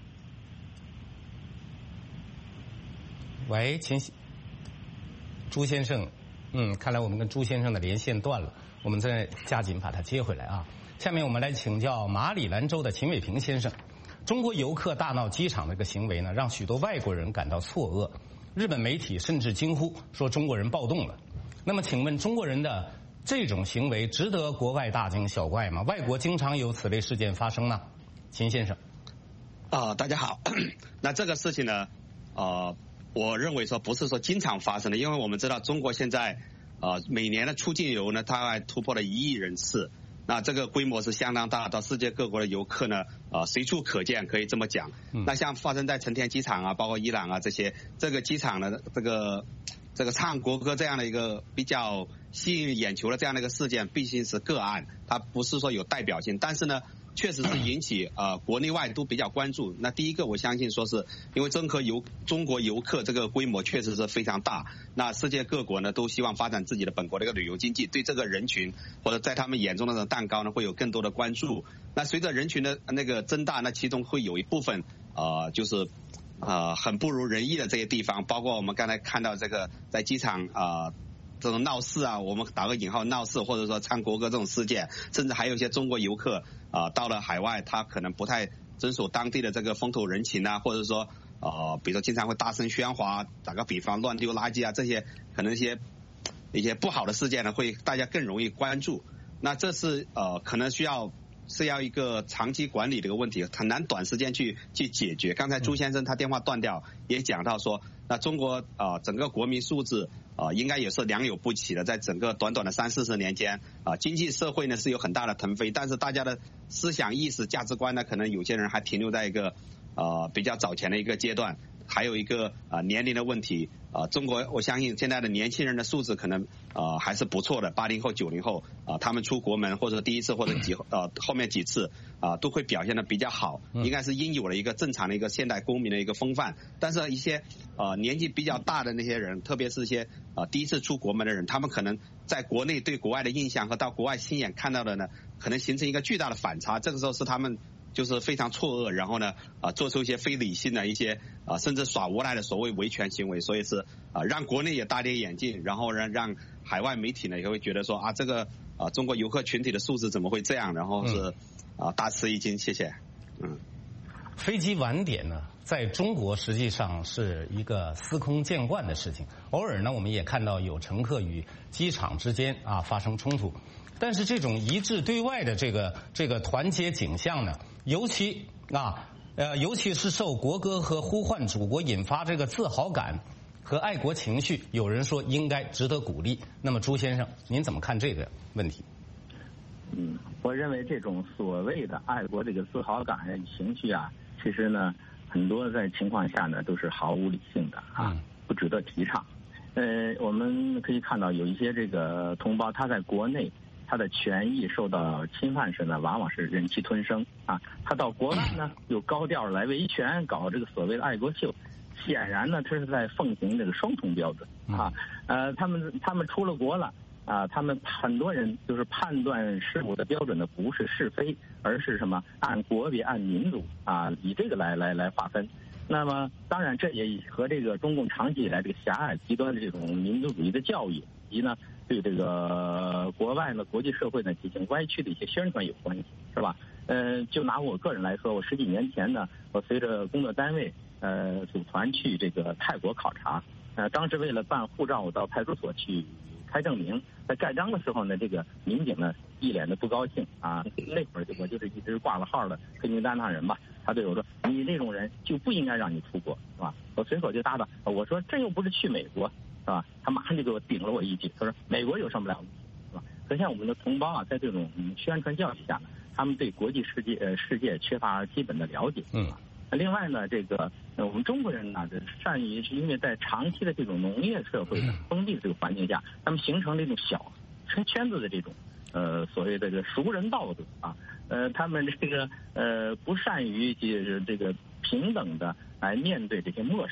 喂，请朱先生，嗯，看来我们跟朱先生的连线断了，我们再加紧把他接回来啊。下面我们来请教马里兰州的秦伟平先生。中国游客大闹机场这个行为呢，让许多外国人感到错愕，日本媒体甚至惊呼说中国人暴动了。那么请问中国人的这种行为值得国外大惊小怪吗？外国经常有此类事件发生呢？秦先生。 啊、呃，大家好。那这个事情呢，呃，我认为说不是说经常发生的，因为我们知道中国现在呃每年的出境游呢，它还突破了一亿人次。那这个规模是相当大，到世界各国的游客呢，呃，随处可见，可以这么讲。嗯、那像发生在成田机场啊，包括伊朗啊这些，这个机场呢，这个这个唱国歌这样的一个比较吸引眼球的这样的一个事件，毕竟是个案，它不是说有代表性，但是呢，确实是引起呃国内外都比较关注。那第一个，我相信说是因为中国游中国游客这个规模确实是非常大，那世界各国呢都希望发展自己的本国的一个旅游经济，对这个人群或者在他们眼中的这种蛋糕呢会有更多的关注。那随着人群的那个增大，那其中会有一部分呃就是呃很不如人意的这些地方，包括我们刚才看到这个在机场啊。呃这种闹事啊，我们打个引号闹事，或者说唱国歌这种事件，甚至还有一些中国游客啊、呃，到了海外，他可能不太遵守当地的这个风土人情啊，或者说呃，比如说经常会大声喧哗，打个比方乱丢垃圾啊，这些可能一些一些不好的事件呢，会大家更容易关注。那这是呃，可能需要是要一个长期管理的一个问题，很难短时间去去解决。刚才朱先生他电话断掉，也讲到说，那中国啊、呃、整个国民素质啊、呃、应该也是良莠不齐的，在整个短短的三四十年间啊、呃，经济社会呢是有很大的腾飞，但是大家的思想意识价值观呢，可能有些人还停留在一个呃比较早前的一个阶段。还有一个啊、呃、年龄的问题啊、呃，中国我相信现在的年轻人的素质可能呃还是不错的，八零后九零后啊、呃，他们出国门或者第一次或者几呃后面几次啊、呃、都会表现的比较好，应该是应有的一个正常的一个现代公民的一个风范。但是一些呃年纪比较大的那些人，特别是一些呃第一次出国门的人，他们可能在国内对国外的印象和到国外亲眼看到的呢，可能形成一个巨大的反差。这个时候是他们就是非常错愕，然后呢，啊、呃，做出一些非理性的一些啊、呃，甚至耍无赖的所谓维权行为，所以是啊、呃，让国内也大跌眼镜，然后让让海外媒体呢也会觉得说啊，这个啊、呃、中国游客群体的素质怎么会这样，然后是啊、呃、大吃一惊。谢谢。嗯， 飞机晚点呢，在中国实际上是一个司空见惯的事情，偶尔呢我们也看到有乘客与机场之间啊发生冲突。但是这种一致对外的这个这个团结景象呢，尤其啊呃尤其是受国歌和呼唤祖国引发这个自豪感和爱国情绪，有人说应该值得鼓励。那么朱先生，您怎么看这个问题？ 嗯，我认为这种所谓的爱国这个自豪感情绪啊，其实呢很多在情况下呢都是毫无理性的啊，不值得提倡。呃，我们可以看到有一些这个同胞他在国内。他的权益受到侵犯时呢，往往是忍气吞声啊。他到国外呢，又高调来维权，搞这个所谓的爱国秀，显然呢，他是在奉行这个双重标准啊。呃，他们他们出了国了啊，他们很多人就是判断事物的标准呢，不是是非，而是什么按国别、按民族啊，以这个来来来划分。那么，当然这也和这个中共长期以来这个狭隘极端的这种民族主义的教育，以及呢对这个国外呢国际社会呢进行歪曲的一些宣传有关系，是吧？呃，就拿我个人来说，我十几年前呢，我随着工作单位呃组团去这个泰国考察，呃，当时为了办护照，我到派出所去开证明，在盖章的时候呢，这个民警呢一脸的不高兴啊，那会儿我就是一直挂了号的黑名单上人吧。他对我说：“你这种人就不应该让你出国，是吧？”我随口就答道：“我说这又不是去美国，是吧？”他马上就给我顶了我一句，他说：“美国有什么了不起，是吧？”可见我们的同胞啊，在这种宣传教育下，他们对国际世界呃世界缺乏基本的了解。嗯。另外呢，这个呃我们中国人呢，这善于是因为在长期的这种农业社会的封闭的这个环境下，他们形成这种小圈圈子的这种呃所谓的这个熟人道德啊。呃，他们这个呃不善于就是这个平等的来面对这些陌生人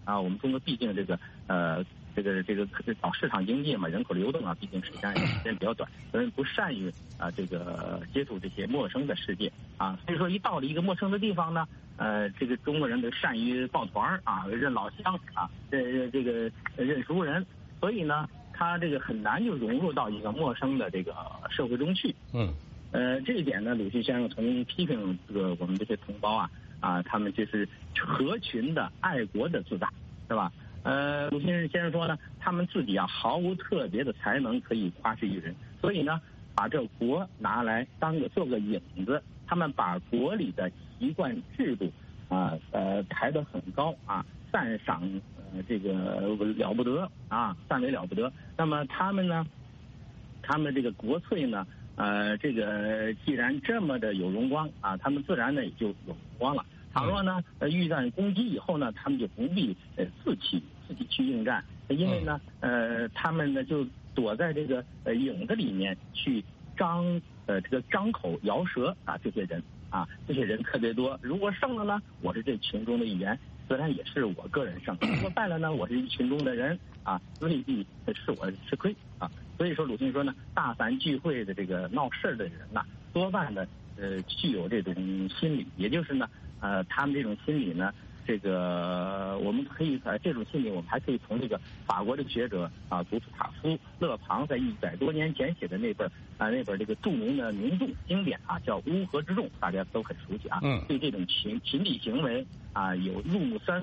啊，我们中国毕竟这个呃这个这个搞市场经济嘛，人口流动啊，毕竟时间时间比较短，所以不善于啊这个接触这些陌生的世界啊，所以说一到了一个陌生的地方呢，呃，这个中国人都善于抱团啊，认老乡啊，这这个认熟人，所以呢，他这个很难就融入到一个陌生的这个社会中去。 嗯。 呃，这一点呢，鲁迅先生曾经批评这个我们这些同胞啊啊，他们就是合群的、爱国的自大，是吧？呃，鲁迅先生说呢，他们自己啊毫无特别的才能可以夸示于人，所以呢，把这国拿来当个做个引子，他们把国里的习惯制度啊呃抬得很高啊，赞赏呃这个了不得啊，赞为了不得。那么他们呢，他们这个国粹呢？呃，这个既然这么的有荣光啊，他们自然呢也就有荣光了。倘若呢，呃，遇战攻击以后呢，他们就不必呃自己自己去应战，因为呢，呃，他们呢就躲在这个呃影子里面去张呃这个张口摇舌啊，这些人啊，这些人特别多。如果胜了呢，我是这群中的一员，自然也是我个人胜；如果败了呢，我是一群中的人啊，未必是我吃亏啊。所以说，鲁迅说呢，大凡聚会的这个闹事的人呐、啊，多半呢，呃，具有这种心理，也就是呢，呃，他们这种心理呢，这个我们可以呃，这种心理我们还可以从这个法国的学者啊，杜斯塔夫、勒庞在一百多年前写的那本啊那本这个著名的名著经典啊，叫《乌合之众》，大家都很熟悉啊。嗯。对这种群群体行为啊，有入木三。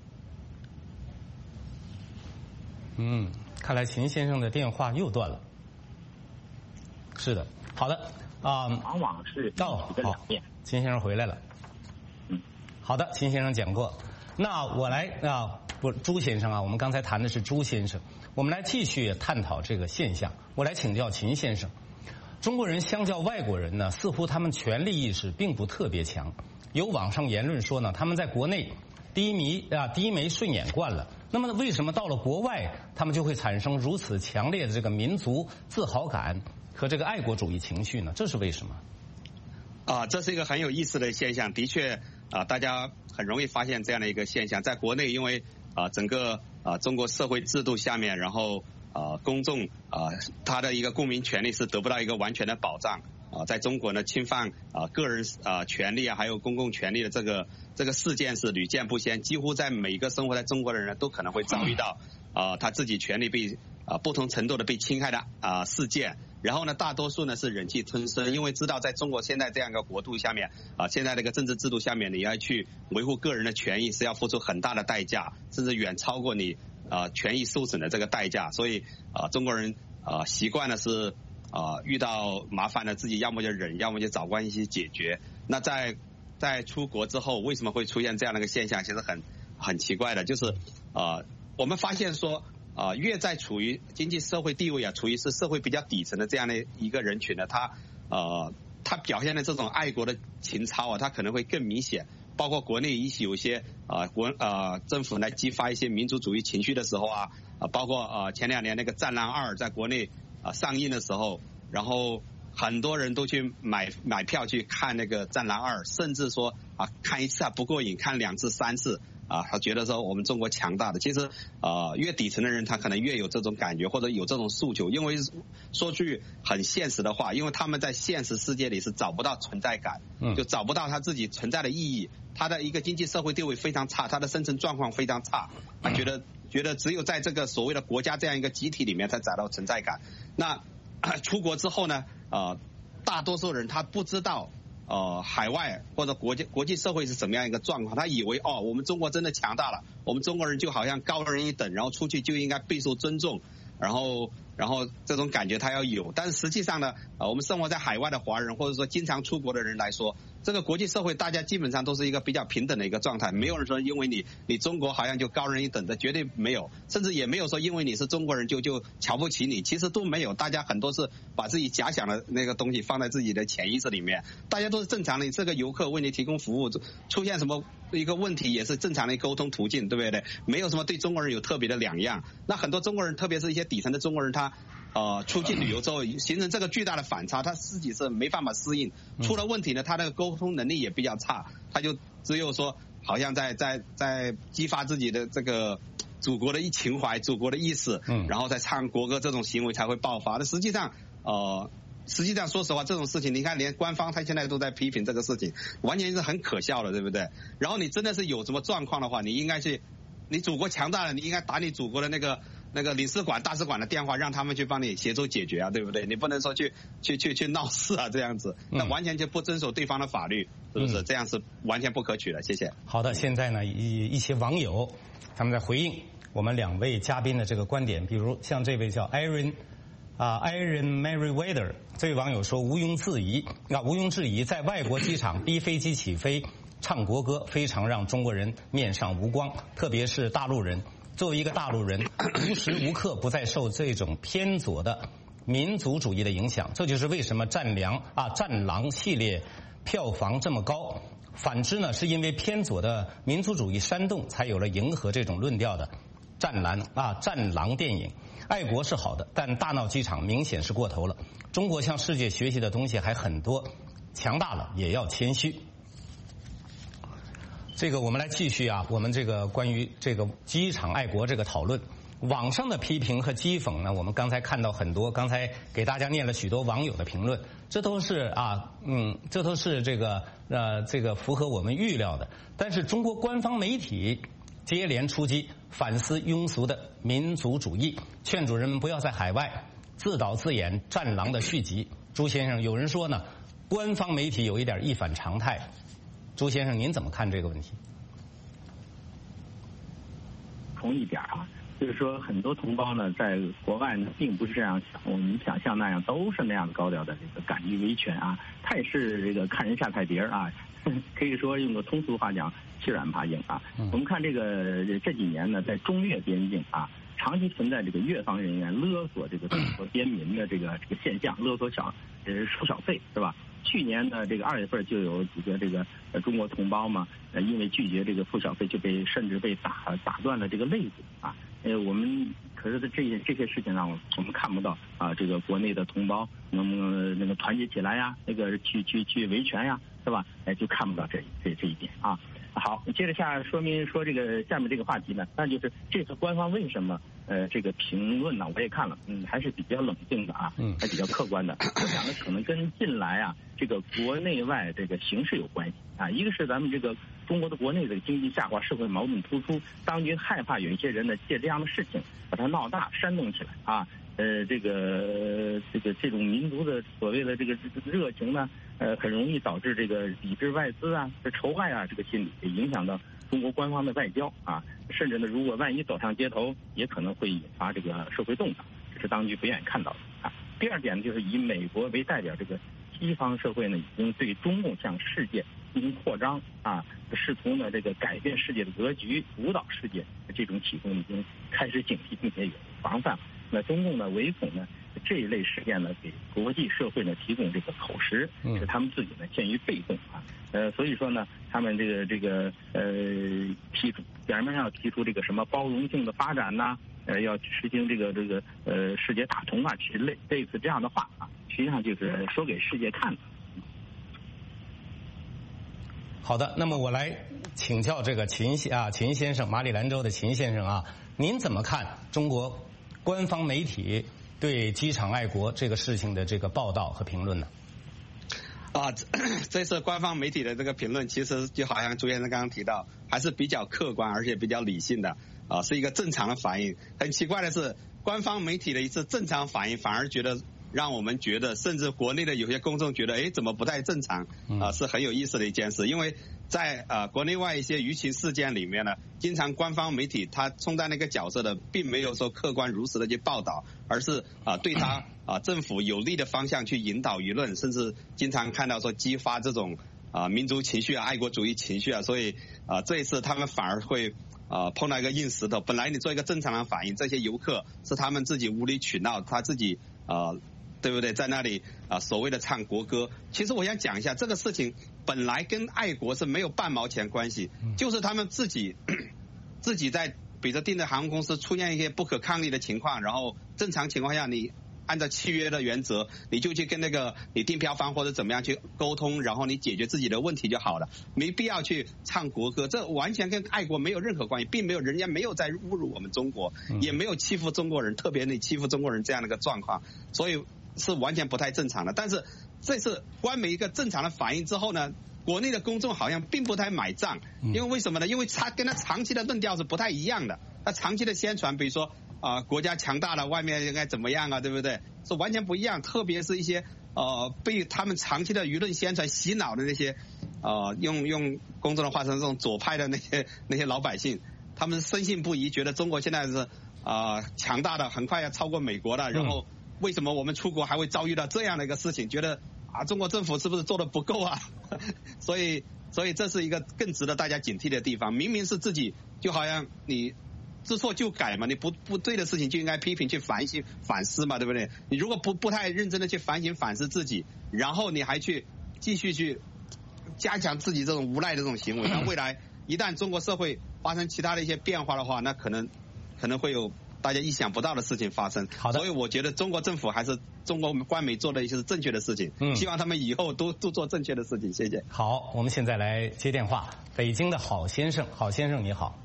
嗯。看来秦先生的电话又断了。是的，好的啊， 往往是哦，好，秦先生回来了。嗯，好的，秦先生讲过。那我来啊，不，朱先生啊，我们刚才谈的是朱先生，我们来继续探讨这个现象。我来请教秦先生，中国人相较外国人呢，似乎他们权力意识并不特别强。有网上言论说呢，他们在国内低迷啊低眉顺眼惯了。那么为什么到了国外，他们就会产生如此强烈的这个民族自豪感和这个爱国主义情绪呢？这是为什么？ 啊，这是一个很有意思的现象。的确啊，大家很容易发现这样的一个现象。在国内，因为啊整个啊中国社会制度下面，然后啊公众啊他的一个公民权利是得不到一个完全的保障。啊，在中国呢，侵犯啊个人啊权利啊，还有公共权利的这个这个事件是屡见不鲜，几乎在每个生活在中国的人呢，都可能会遭遇到啊他自己权利被啊不同程度的被侵害的啊事件。然后呢，大多数呢是忍气吞声，因为知道在中国现在这样一个国度下面啊，现在这个政治制度下面，你要去维护个人的权益是要付出很大的代价，甚至远超过你啊权益受损的这个代价。所以啊，中国人啊习惯的是。啊、呃，遇到麻烦呢，自己要么就忍，要么就找关系解决。那在在出国之后，为什么会出现这样的一个现象？其实很很奇怪的，就是啊、呃，我们发现说啊、呃，越在处于经济社会地位啊，处于是社会比较底层的这样的一个人群呢，他呃，他表现的这种爱国的情操啊，他可能会更明显。包括国内一些有些啊、呃、国啊、呃、政府来激发一些民族主义情绪的时候啊，啊包括啊、呃、前两年那个《战狼二》在国内。啊，上映的时候，然后很多人都去买买票去看那个《战狼二》，甚至说啊，看一次还不过瘾，看两次、三次啊，他觉得说我们中国强大的。其实啊，越底层的人他可能越有这种感觉或者有这种诉求，因为说句很现实的话，因为他们在现实世界里是找不到存在感，就找不到他自己存在的意义。他的一个经济社会地位非常差，他的生存状况非常差，他觉得觉得只有在这个所谓的国家这样一个集体里面才找到存在感。那出国之后呢，呃，大多数人他不知道呃海外或者国际国际社会是怎么样一个状况，他以为哦我们中国真的强大了，我们中国人就好像高人一等，然后出去就应该备受尊重，然后然后这种感觉他要有。但是实际上呢，呃，我们生活在海外的华人或者说经常出国的人来说，这个国际社会大家基本上都是一个比较平等的一个状态，没有人说因为你你中国好像就高人一等的，绝对没有，甚至也没有说因为你是中国人就就瞧不起你，其实都没有。大家很多是把自己假想的那个东西放在自己的潜意识里面，大家都是正常的。这个游客为你提供服务，出现什么一个问题也是正常的沟通途径，对不对？没有什么对中国人有特别的两样。那很多中国人，特别是一些底层的中国人，他呃，出境旅游之后形成这个巨大的反差，他自己是没办法适应，出了问题呢，他的沟通能力也比较差，他就只有说好像在在在激发自己的这个祖国的一情怀、祖国的意识，嗯，然后再唱国歌，这种行为才会爆发。那实际上，呃。实际上，说实话，这种事情，你看，连官方他现在都在批评这个事情，完全是很可笑的，对不对？然后你真的是有什么状况的话，你应该去，你祖国强大了，你应该打你祖国的那个那个领事馆、大使馆的电话，让他们去帮你协助解决啊，对不对？你不能说去去去去闹事啊，这样子，那完全就不遵守对方的法律，是不是？这样是完全不可取的。谢谢。 好的，现在呢，一一些网友他们在回应我们两位嘉宾的这个观点，比如像这位叫 Aaron。啊 ，Aaron Merriweather 这位网友说，毋庸置疑，啊，毋庸置疑，在外国机场逼飞机起飞唱国歌，非常让中国人面上无光，特别是大陆人。作为一个大陆人，无时无刻不在受这种偏左的民族主义的影响，这就是为什么《战狼》啊《战狼》系列票房这么高。反之呢，是因为偏左的民族主义煽动，才有了迎合这种论调的《战狼》啊《战狼》电影。爱国是好的，但大闹机场明显是过头了。中国向世界学习的东西还很多，强大了也要谦虚。这个我们来继续啊，我们这个关于这个机场爱国这个讨论，网上的批评和讥讽呢，我们刚才看到很多，刚才给大家念了许多网友的评论，这都是啊，嗯，这都是这个呃这个符合我们预料的。但是中国官方媒体接连出击，反思庸俗的民族主义，劝阻人们不要在海外自导自演《战狼》的续集。朱先生，有人说呢，官方媒体有一点一反常态。朱先生，您怎么看这个问题？ 同一点啊，就是说很多同胞呢，在国外呢，并不是这样想，我们想象那样都是那样高调的这个敢于维权啊，他也是这个看人下菜碟儿啊，可以说用个通俗话讲，欺软怕硬啊。嗯、我们看这个这几年呢，在中越边境啊，长期存在这个越方人员勒索这个中国边民的这个这个现象，勒索小呃收小费是吧？去年的这个二月份就有几个这个呃中国同胞嘛，呃因为拒绝这个付小费，就被甚至被打打断了这个肋骨啊。呃我们可是这些这些事情上，我们看不到啊，这个国内的同胞能不能那个团结起来呀，那个去去去维权呀，是吧？哎，就看不到这这这一点啊。好，接着下说明说这个下面这个话题呢，那就是这次官方为什么呃这个评论呢，我也看了，嗯，还是比较冷静的啊，嗯，还比较客观的。我想呢，可能跟近来啊这个国内外这个形势有关系啊。一个是咱们这个中国的国内的经济下滑，社会矛盾突出，当局害怕有一些人呢借这样的事情把它闹大，煽动起来啊。呃，这个这个这种民族的所谓的这个热情呢，呃，很容易导致这个抵制外资啊、这仇外啊这个心理，也影响到中国官方的外交啊。甚至呢，如果万一走上街头，也可能会引发这个社会动荡，这是当局不愿意看到的啊。第二点呢，就是以美国为代表，这个西方社会呢，已经对中共向世界进行扩张啊，试图呢这个改变世界的格局，主导世界这种启动已经开始警惕，并且有防范。那中共呢，唯恐呢这一类事件呢，给国际社会呢提供这个口实，使他们自己呢陷于被动啊。呃，所以说呢，他们这个这个呃提出表面上要提出这个什么包容性的发展呐、啊，呃，要实行这个这个呃世界大同啊，之类类似这样的话啊，实际上就是说给世界看的。 好的，那么我来请教这个秦啊秦先生，马里兰州的秦先生啊，您怎么看中国官方媒体对机场爱国这个事情的这个报道和评论呢？ 啊，这次官方媒体的这个评论，其实就好像朱先生刚刚提到，还是比较客观而且比较理性的啊，是一个正常的反应。很奇怪的是，官方媒体的一次正常反应，反而觉得让我们觉得，甚至国内的有些公众觉得，哎，怎么不太正常啊？是很有意思的一件事，因为在呃国内外一些舆情事件里面呢，经常官方媒体它充当那个角色的，并没有说客观如实的去报道，而是啊对他啊政府有利的方向去引导舆论，甚至经常看到说激发这种啊民族情绪啊、爱国主义情绪啊，所以啊这一次他们反而会啊碰到一个硬石头。本来你做一个正常的反应，这些游客是他们自己无理取闹，他自己啊。对不对？在那里啊，所谓的唱国歌，其实我想讲一下，这个事情本来跟爱国是没有半毛钱关系，就是他们自己自己在，比如说订的航空公司出现一些不可抗力的情况，然后正常情况下你按照契约的原则，你就去跟那个你订票方或者怎么样去沟通，然后你解决自己的问题就好了，没必要去唱国歌，这完全跟爱国没有任何关系，并没有人家没有在侮辱我们中国，也没有欺负中国人，特别你欺负中国人这样的一个状况，所以是完全不太正常的。但是这是官媒一个正常的反应之后呢，国内的公众好像并不太买账，因为为什么呢？因为他跟他长期的论调是不太一样的，他长期的宣传，比如说啊、呃，国家强大了，外面应该怎么样啊，对不对？是完全不一样。特别是一些呃被他们长期的舆论宣传洗脑的那些呃用用公众的话说，这种左派的那些那些老百姓，他们深信不疑，觉得中国现在是啊、呃、强大的，很快要超过美国了。然后为什么我们出国还会遭遇到这样的一个事情？觉得啊中国政府是不是做的不够啊？所以所以这是一个更值得大家警惕的地方。明明是自己，就好像你知错就改嘛，你不不对的事情就应该批评去反省反思嘛，对不对？你如果不不太认真的去反省反思自己，然后你还去继续去加强自己这种无赖的这种行为，那未来一旦中国社会发生其他的一些变化的话，那可能可能会有大家意想不到的事情发生。 好的， 所以我觉得中国政府还是中国官媒做的一些是正确的事情，嗯，希望他们以后都都做正确的事情。谢谢。 好，我们现在来接电话，北京的郝先生，郝先生你好。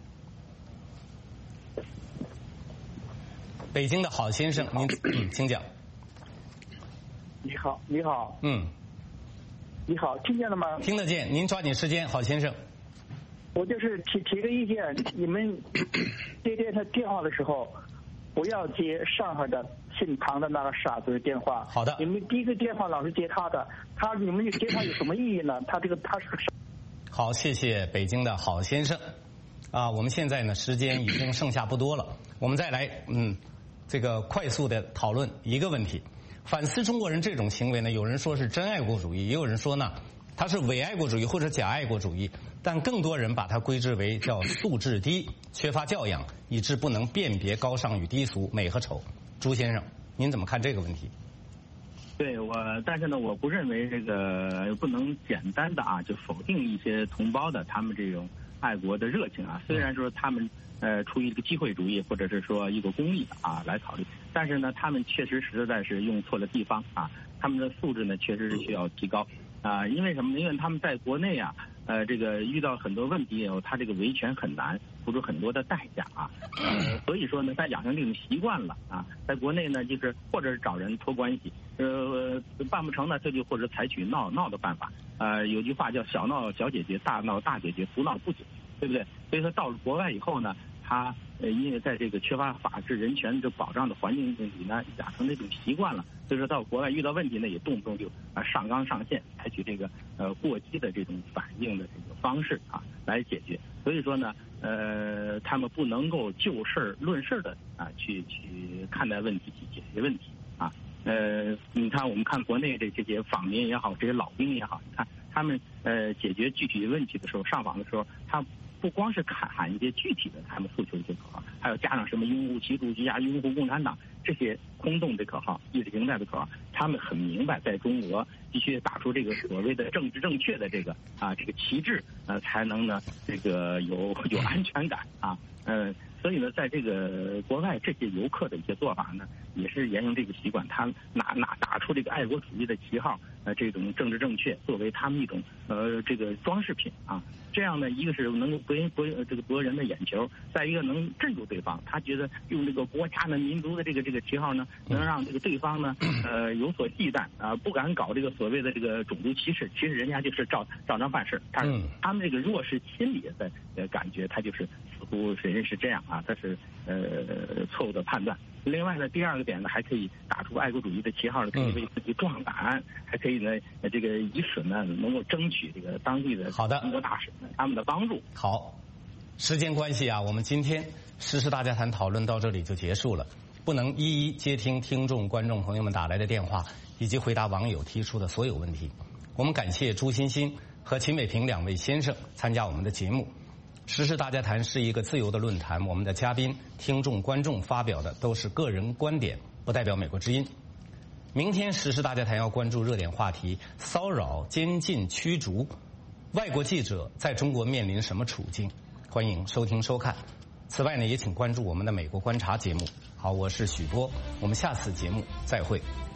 北京的郝先生，您嗯，请讲。 你好，你好。 嗯。 你好，听见了吗？ 听得见，您抓紧时间，郝先生。 我就是提提个意见，你们接电他电话的时候，不要接上海的姓唐的那个傻子的电话。 好的。 你们第一个电话老是接他的，他你们接他有什么意义呢？他这个他是个傻。 好，谢谢北京的郝先生。啊，我们现在呢时间已经剩下不多了，我们再来嗯。这个快速的讨论一个问题，反思中国人这种行为呢，有人说是真爱国主义，也有人说呢，它是伪爱国主义或者假爱国主义，但更多人把它归之为叫素质低、缺乏教养，以致不能辨别高尚与低俗、美和丑。朱先生，您怎么看这个问题？ 对我，但是呢，我不认为这个不能简单的啊就否定一些同胞的他们这种爱国的热情啊，虽然说他们。呃，出于一个机会主义或者是说一个公益啊来考虑，但是呢，他们确实实在是用错了地方啊，他们的素质呢确实是需要提高啊，因为什么呢？因为他们在国内啊，呃，这个遇到很多问题以后，他这个维权很难，付出很多的代价啊，呃，所以说呢，他养成这种习惯了啊，在国内呢，就是或者是找人托关系，呃，办不成呢，这就或者采取闹闹的办法，呃，有句话叫小闹小解决，大闹大解决，不闹不解，对不对？所以说到了国外以后呢。他呃，因为在这个缺乏法治人权这保障的环境里呢，养成那种习惯了，所以说到国外遇到问题呢，也动不动就啊上纲上线，采取这个呃过激的这种反应的这个方式啊来解决。所以说呢，呃，他们不能够就事论事的啊去去看待问题，去解决问题啊。呃，你看我们看国内的这些访民也好，这些老兵也好，你看他们呃解决具体问题的时候，上访的时候，他。不光是喊喊一些具体的他们诉求一些口号，还要加上什么拥护习主席啊、拥护共产党这些空洞的口号、意识形态的口号，他们很明白，在中俄必须打出这个所谓的政治正确的这个啊这个旗帜，呃，才能呢这个有有安全感啊，呃，所以呢，在这个国外这些游客的一些做法呢，也是沿用这个习惯，他拿拿打出这个爱国主义的旗号，呃，这种政治正确作为他们一种呃这个装饰品啊。这样呢，一个是能够博博这个博人的眼球，再一个能镇住对方。他觉得用这个国家的、民族的这个这个旗号呢，能让这个对方呢，呃，有所忌惮啊，不敢搞这个所谓的这个种族歧视。其实人家就是照照章办事。他他们这个弱势心理的呃感觉，他就是似乎人是这样啊，他是呃错误的判断。另外呢，第二个点呢，还可以打出爱国主义的旗号呢，可以为自己壮胆，嗯、还可以呢，这个以此呢，能够争取这个当地的好的中国大使他们的帮助。 好，时间关系啊，我们今天时事大家谈讨论到这里就结束了，不能一一接听听众、观众朋友们打来的电话，以及回答网友提出的所有问题。我们感谢朱欣欣和秦伟平两位先生参加我们的节目。时事大家谈是一个自由的论坛，我们的嘉宾、听众、观众发表的都是个人观点，不代表美国之音。明天时事大家谈要关注热点话题：骚扰、监禁、驱逐，外国记者在中国面临什么处境？欢迎收听收看。 此外呢，也请关注我们的美国观察节目。好，我是许波，我们下次节目再会。